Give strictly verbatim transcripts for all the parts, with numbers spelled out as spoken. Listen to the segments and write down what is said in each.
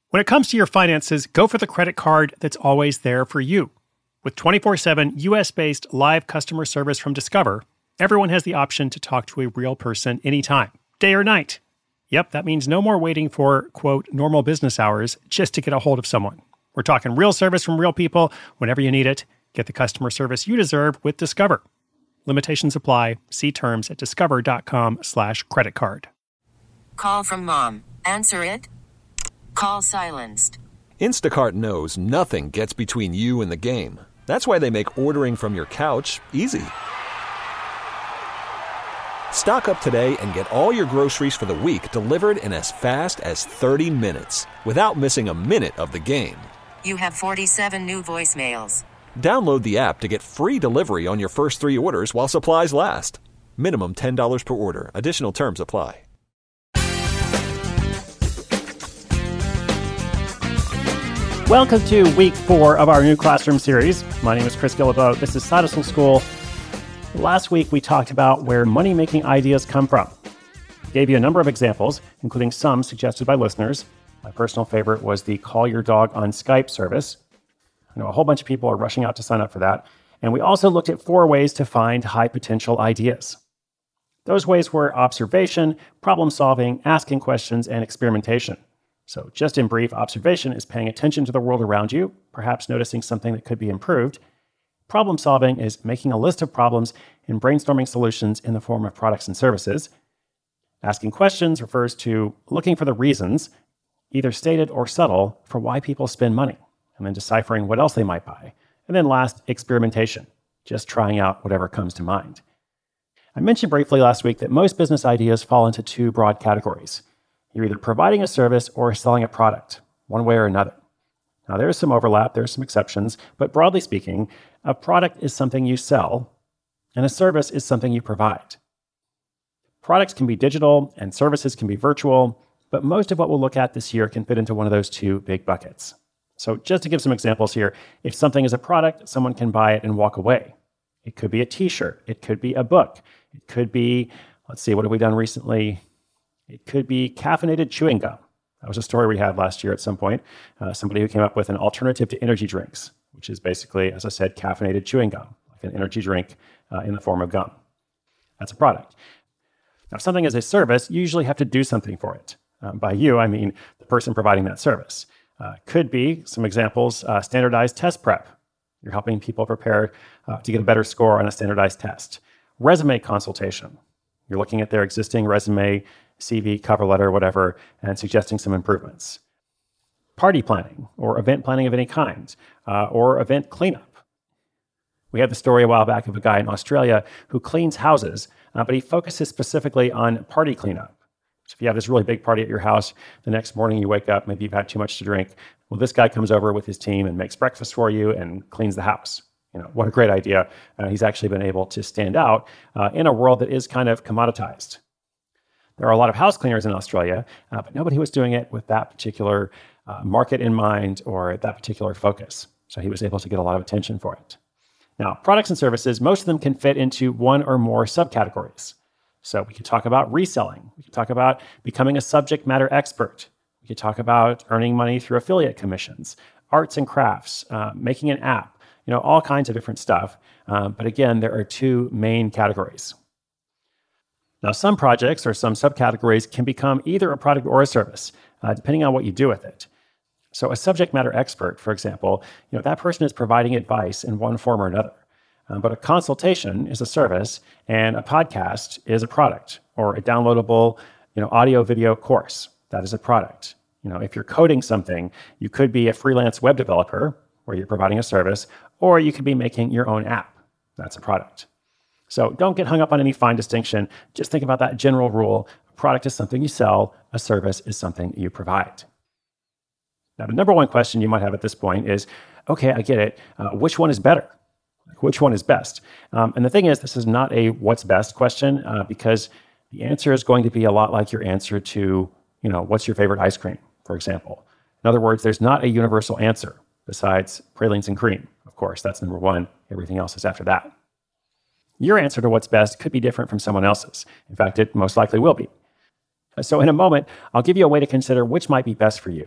When it comes to your finances, go for the credit card that's always there for you. With twenty-four seven U S-based live customer service from Discover, everyone has the option to talk to a real person anytime, day or night. Yep, that means no more waiting for, quote, normal business hours just to get a hold of someone. We're talking real service from real people whenever you need it. Get the customer service you deserve with Discover. Limitations apply. See terms at discover.com slash credit card. Call from mom. Answer it. Call silenced. Instacart knows nothing gets between you and the game. That's why they make ordering from your couch easy. Stock up today and get all your groceries for the week delivered in as fast as thirty minutes without missing a minute of the game. You have forty-seven new voicemails. Download the app to get free delivery on your first three orders while supplies last. Minimum ten dollars per order. Additional terms apply. Welcome to week four of our new classroom series. My name is Chris Guillebeau. This is Side Hustle School. Last week, we talked about where money-making ideas come from. I gave you a number of examples, including some suggested by listeners. My personal favorite was the Call Your Dog on Skype service. I know a whole bunch of people are rushing out to sign up for that. And we also looked at four ways to find high-potential ideas. Those ways were observation, problem-solving, asking questions, and experimentation. So just in brief, observation is paying attention to the world around you, perhaps noticing something that could be improved. Problem solving is making a list of problems and brainstorming solutions in the form of products and services. Asking questions refers to looking for the reasons, either stated or subtle, for why people spend money, and then deciphering what else they might buy. And then last, experimentation, just trying out whatever comes to mind. I mentioned briefly last week that most business ideas fall into two broad categories. You're either providing a service or selling a product, one way or another. Now, there's some overlap, there's some exceptions, but broadly speaking, a product is something you sell, and a service is something you provide. Products can be digital, and services can be virtual, but most of what we'll look at this year can fit into one of those two big buckets. So just to give some examples here, if something is a product, someone can buy it and walk away. It could be a t-shirt, it could be a book, it could be, let's see, what have we done recently? It could be caffeinated chewing gum. That was a story we had last year at some point. Uh, somebody who came up with an alternative to energy drinks, which is basically, as I said, caffeinated chewing gum, like an energy drink uh, in the form of gum. That's a product. Now, if something is a service, you usually have to do something for it. Um, by you, I mean the person providing that service. Uh, could be, some examples, uh, standardized test prep. You're helping people prepare uh, to get a better score on a standardized test. Resume consultation. You're looking at their existing resume, C V, cover letter, whatever, and suggesting some improvements. Party planning or event planning of any kind, uh, or event cleanup. We had the story a while back of a guy in Australia who cleans houses, uh, but he focuses specifically on party cleanup. So if you have this really big party at your house, the next morning you wake up, maybe you've had too much to drink. Well, this guy comes over with his team and makes breakfast for you and cleans the house. You know, what a great idea. Uh, he's actually been able to stand out uh, in a world that is kind of commoditized. There are a lot of house cleaners in Australia, uh, but nobody was doing it with that particular uh, market in mind or that particular focus. So he was able to get a lot of attention for it. Now, products and services, most of them can fit into one or more subcategories. So we could talk about reselling. We could talk about becoming a subject matter expert. We could talk about earning money through affiliate commissions, arts and crafts, uh, making an app, you know, all kinds of different stuff. Um, but again, there are two main categories. Now, some projects or some subcategories can become either a product or a service, uh, depending on what you do with it. So a subject matter expert, for example, you know, that person is providing advice in one form or another. Um, but a consultation is a service, and a podcast is a product, or a downloadable, you know, audio video course. That is a product. You know, if you're coding something, you could be a freelance web developer, where you're providing a service, or you could be making your own app. That's a product. So don't get hung up on any fine distinction. Just think about that general rule. A product is something you sell. A service is something you provide. Now, the number one question you might have at this point is, okay, I get it. Uh, which one is better? Like, which one is best? Um, and the thing is, this is not a what's best question uh, because the answer is going to be a lot like your answer to, you know, what's your favorite ice cream, for example. In other words, there's not a universal answer besides pralines and cream. Of course, that's number one. Everything else is after that. Your answer to what's best could be different from someone else's. In fact, it most likely will be. So in a moment, I'll give you a way to consider which might be best for you.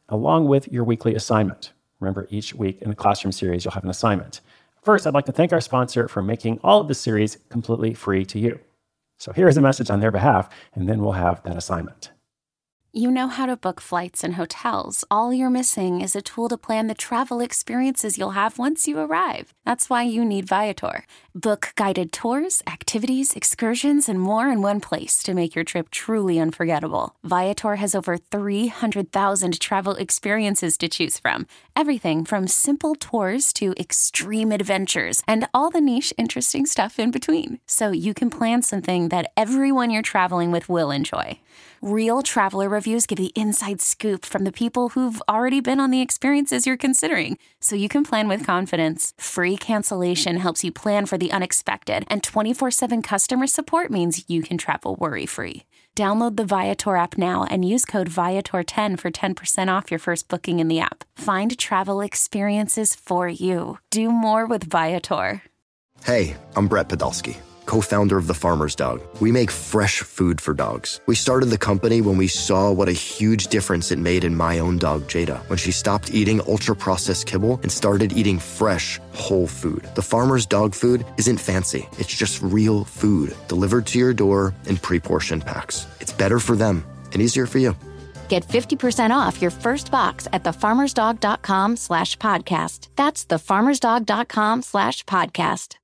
along with your weekly assignment. Remember, each week in the Classroom series, you'll have an assignment. First, I'd like to thank our sponsor for making all of the series completely free to you. So here's a message on their behalf, and then we'll have that assignment. You know how to book flights and hotels. All you're missing is a tool to plan the travel experiences you'll have once you arrive. That's why you need Viator. Book guided tours, activities, excursions, and more in one place to make your trip truly unforgettable. Viator has over three hundred thousand travel experiences to choose from. Everything from simple tours to extreme adventures and all the niche interesting stuff in between. So you can plan something that everyone you're traveling with will enjoy. Real traveler reviews give the inside scoop from the people who've already been on the experiences you're considering, so you can plan with confidence. Free cancellation helps you plan for the unexpected, and twenty-four seven customer support means you can travel worry-free. Download the Viator app now and use code Viator ten for ten percent off your first booking in the app. Find travel experiences for you. Do more with Viator. Hey, I'm Brett Podolsky, co-founder of The Farmer's Dog. We make fresh food for dogs. We started the company when we saw what a huge difference it made in my own dog, Jada, when she stopped eating ultra-processed kibble and started eating fresh, whole food. The Farmer's Dog food isn't fancy. It's just real food delivered to your door in pre-portioned packs. It's better for them and easier for you. Get fifty percent off your first box at thefarmersdog.com slash podcast. That's thefarmersdog.com slash podcast.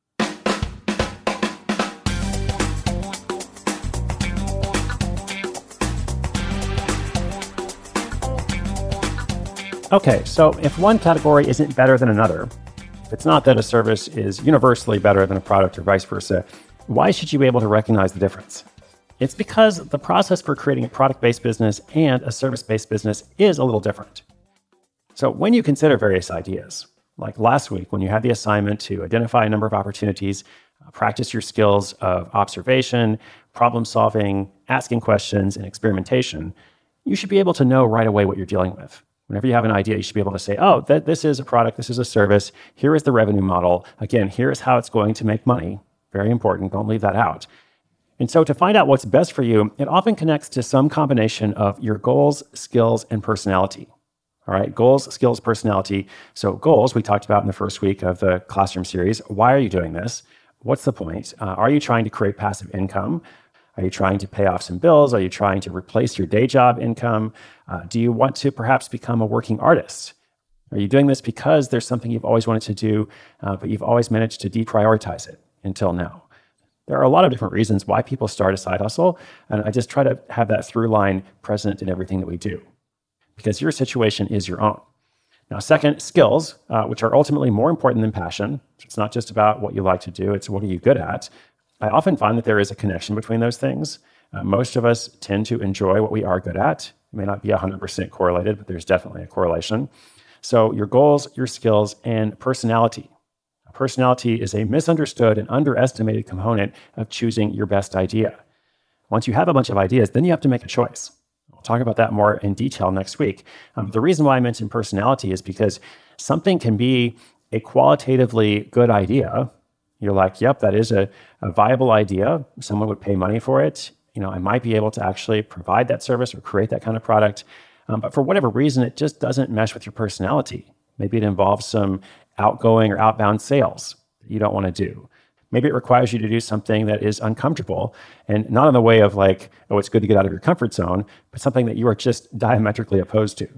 Okay, so if one category isn't better than another, if it's not that a service is universally better than a product or vice versa, why should you be able to recognize the difference? It's because the process for creating a product-based business and a service-based business is a little different. So when you consider various ideas, like last week when you had the assignment to identify a number of opportunities, uh, practice your skills of observation, problem solving, asking questions, and experimentation, you should be able to know right away what you're dealing with. Whenever you have an idea, you should be able to say, oh, th- this is a product, this is a service, here is the revenue model. Again, here's how it's going to make money. Very important, don't leave that out. And so to find out what's best for you, it often connects to some combination of your goals, skills, and personality. All right, goals, skills, personality. So goals, we talked about in the first week of the Classroom series. Why are you doing this? What's the point? Uh, are you trying to create passive income? Are you trying to pay off some bills? Are you trying to replace your day job income? Uh, do you want to perhaps become a working artist? Are you doing this because there's something you've always wanted to do, uh, but you've always managed to deprioritize it until now? There are a lot of different reasons why people start a side hustle, and I just try to have that through line present in everything that we do, because your situation is your own. Now, second, skills, uh, which are ultimately more important than passion. It's not just about what you like to do, it's what are you good at. I often find that there is a connection between those things. Uh, most of us tend to enjoy what we are good at. It may not be one hundred percent correlated, but there's definitely a correlation. So your goals, your skills, and personality. Personality is a misunderstood and underestimated component of choosing your best idea. Once you have a bunch of ideas, then you have to make a choice. We'll talk about that more in detail next week. Um, the reason why I mentioned personality is because something can be a qualitatively good idea. You're like, yep, that is a, a viable idea. Someone would pay money for it. You know, I might be able to actually provide that service or create that kind of product. Um, but for whatever reason, it just doesn't mesh with your personality. Maybe it involves some outgoing or outbound sales that you don't want to do. Maybe it requires you to do something that is uncomfortable, and not in the way of like, oh, it's good to get out of your comfort zone, but something that you are just diametrically opposed to.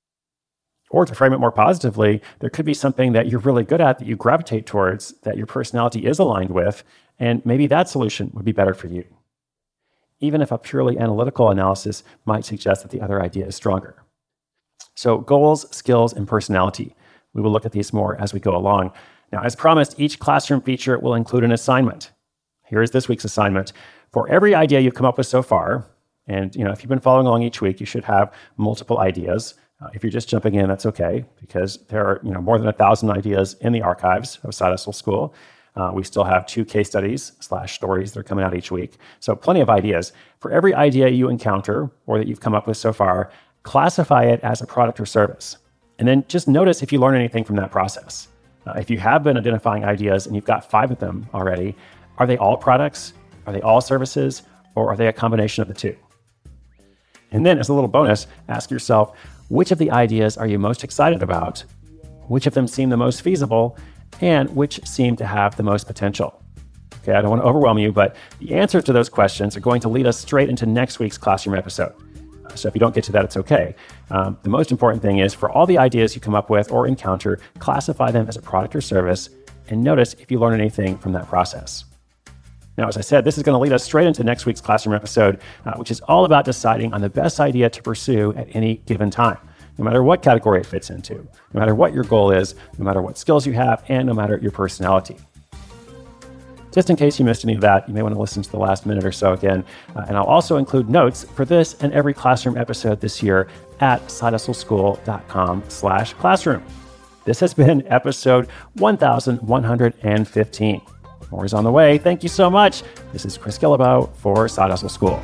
Or to frame it more positively, there could be something that you're really good at that you gravitate towards, that your personality is aligned with, and maybe that solution would be better for you, even if a purely analytical analysis might suggest that the other idea is stronger. So goals, skills, and personality. We will look at these more as we go along. Now, as promised, each classroom feature will include an assignment. Here is this week's assignment. For every idea you've come up with so far, and you know, if you've been following along each week, you should have multiple ideas. Uh, if you're just jumping in, that's okay, because there are you know more than a thousand ideas in the archives of Side Hustle School. Uh, we still have two case studies slash stories that are coming out each week. So plenty of ideas. For every idea you encounter or that you've come up with so far, classify it as a product or service. And then just notice if you learn anything from that process. Uh, if you have been identifying ideas and you've got five of them already, are they all products? Are they all services? Or are they a combination of the two? And then as a little bonus, ask yourself, which of the ideas are you most excited about, which of them seem the most feasible, and which seem to have the most potential. Okay, I don't want to overwhelm you, but the answers to those questions are going to lead us straight into next week's classroom episode. So if you don't get to that, it's okay. Um, the most important thing is for all the ideas you come up with or encounter, classify them as a product or service, and notice if you learn anything from that process. Now, as I said, this is going to lead us straight into next week's classroom episode, uh, which is all about deciding on the best idea to pursue at any given time, no matter what category it fits into, no matter what your goal is, no matter what skills you have, and no matter your personality. Just in case you missed any of that, you may want to listen to the last minute or so again. Uh, and I'll also include notes for this and every classroom episode this year at sidehustleschool.com slash classroom. This has been episode one thousand one hundred fifteen. More is on the way. Thank you so much. This is Chris Guillebeau for Side Hustle School.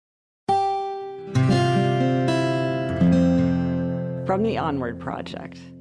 From the Onward Project.